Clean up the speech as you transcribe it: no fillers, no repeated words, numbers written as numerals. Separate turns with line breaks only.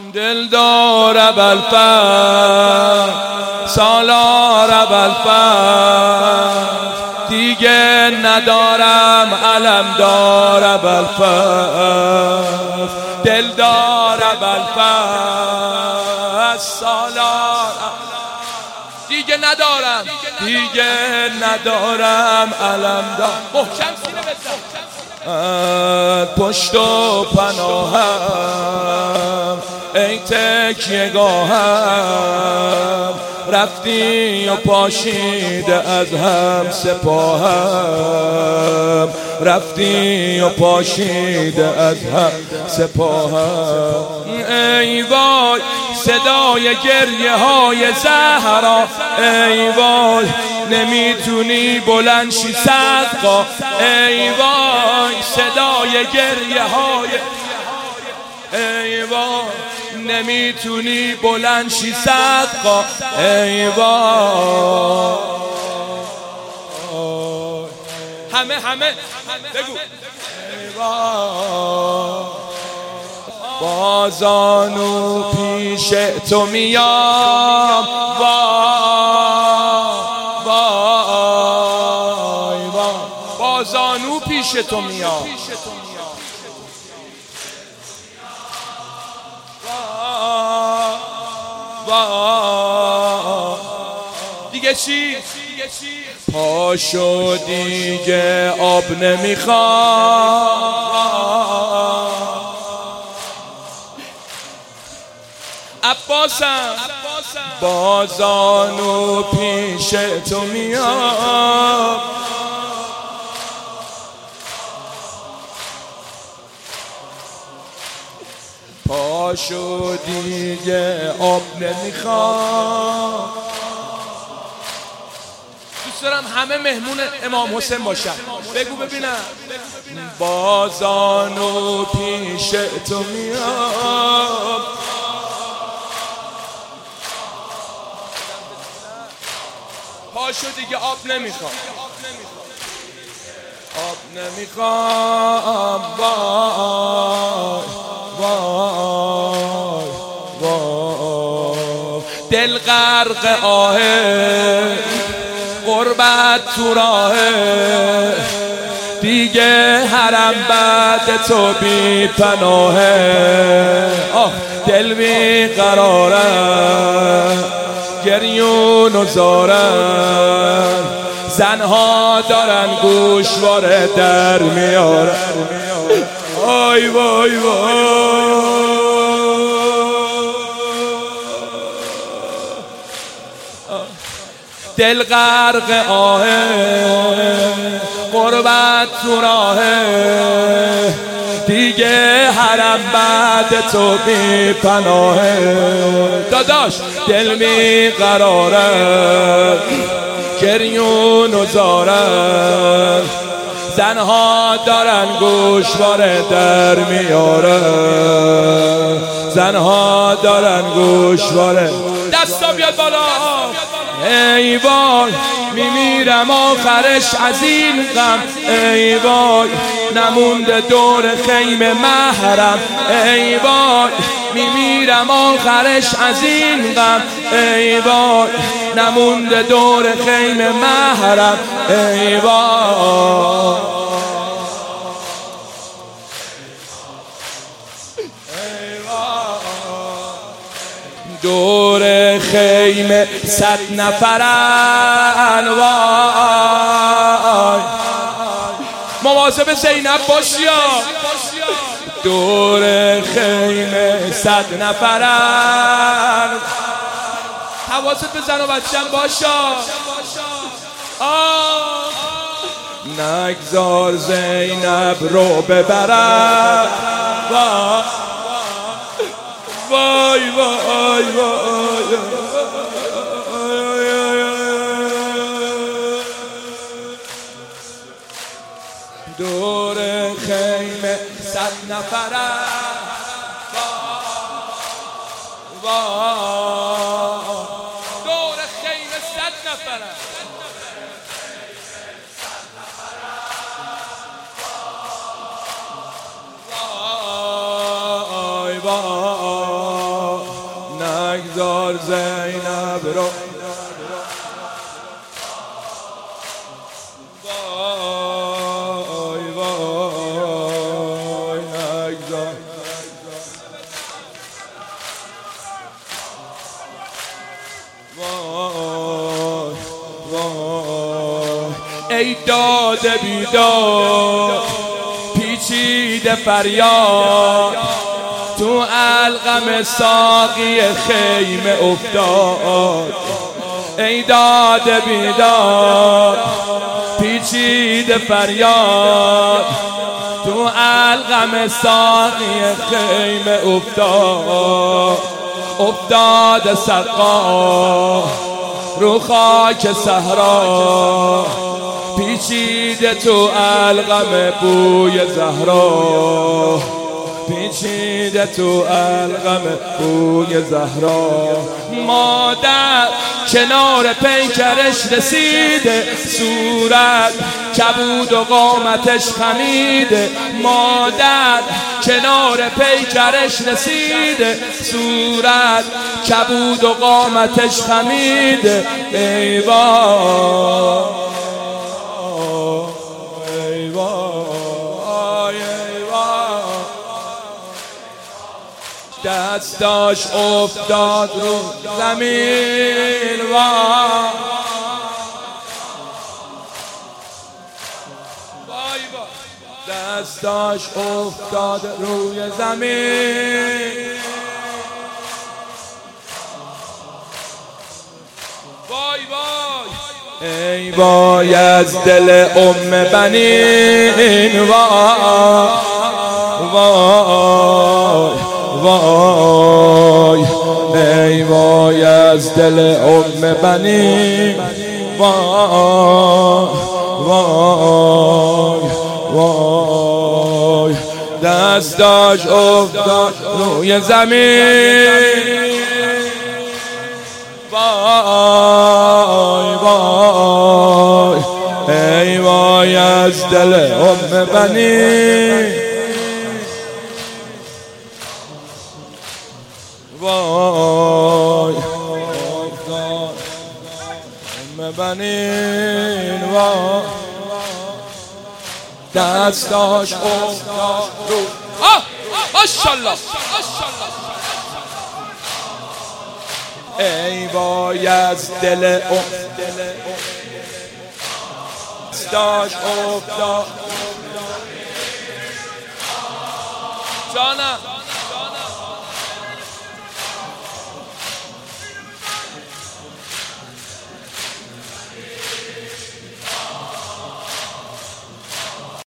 دلدار ابوالفضل سالار ابوالفضل دیگه ندارم علمدار ابوالفضل دلدار ابوالفضل سالار دیگه ندارم علمدار محکم سینه بزن پشت و پناهم ای تکیه گاهم رفتی و پاشیده از هم سپاهم رفتی و پاشیده از هم سپاهم ای وای صدای گریه های زهرا ای وای نمیتونی بلند شی صدقا ای وای صدای گریه های ای وای نمیتونی بلند شی صدقا ای وای همه بگو ای وای بازانو پیش تو میام وای بازانو پیش تو میام دیگه چی؟ پاشو دیگه آب نمیخوام عباسم بازانو پیش تو میام پاشو دیگه آب نمیخوام دوست دارم همه مهمون امام حسین باشن بگو ببینم بازانو پیش تو میام پاشو دیگه آب نمیخوام وای دل غرق آهه غربت تو راهه دیگه حرم بعد تو بی پناهه آه دل بی قراره گریون و زارن زنها دارن گوشواره در میارن آی وای دل غرق آهه غربت تو راهه دیگه حرم بعد تو بی پناهه داداش دل می قراره گریون و زارن زنها دارن گوشواره در میارن زنها دارن گوشواره دستا بیاد بالا ای وای میمیرم آخرش از این غم ای وای نمونده دور خیمه محرم ای وای میمیرم آخرش از این غم ای وای نمونده دور خیمه محرم ای وای دور خیمه 100 نفرن وای مواظب زینب باشیا دور خیمه 100 نفرن حواست به زن و بچه‌م باشا نگذار زینب رو ببرن وای دور خیمه 100 نفرن دور خیمه 100 نفرن وای نگذار زینب رو وای وای نگذار وای وای ای داد بیداد پیچیده فریاد تو علقم ساقی خیمه افتاد ای داد بیداد پیچیده فریاد تو علقم ساقی خیمه افتاد سقا رو خاک صحرا پیچیده تو علقم بوی زهرا پیچیده تو علقم بوی زهرا مادر کنار پیکرش رسیده صورت کبود و قامتش خمیده مادر کنار پیکرش رسیده صورت کبود و قامتش خمیده ای وای ای وای ای وای دستاش افتاد رو زمین وای دستاش افتاد روی زمین وای وای ای وای از دل بنین وای وای وای ای وای از دل بنین وای وای وای دستاش افتاد روی زمین وای وای ای وای از دل بنین وای بنین وای دستاش افتاد رو ماشاءالله ای وای از دل دستاش افتاد جانم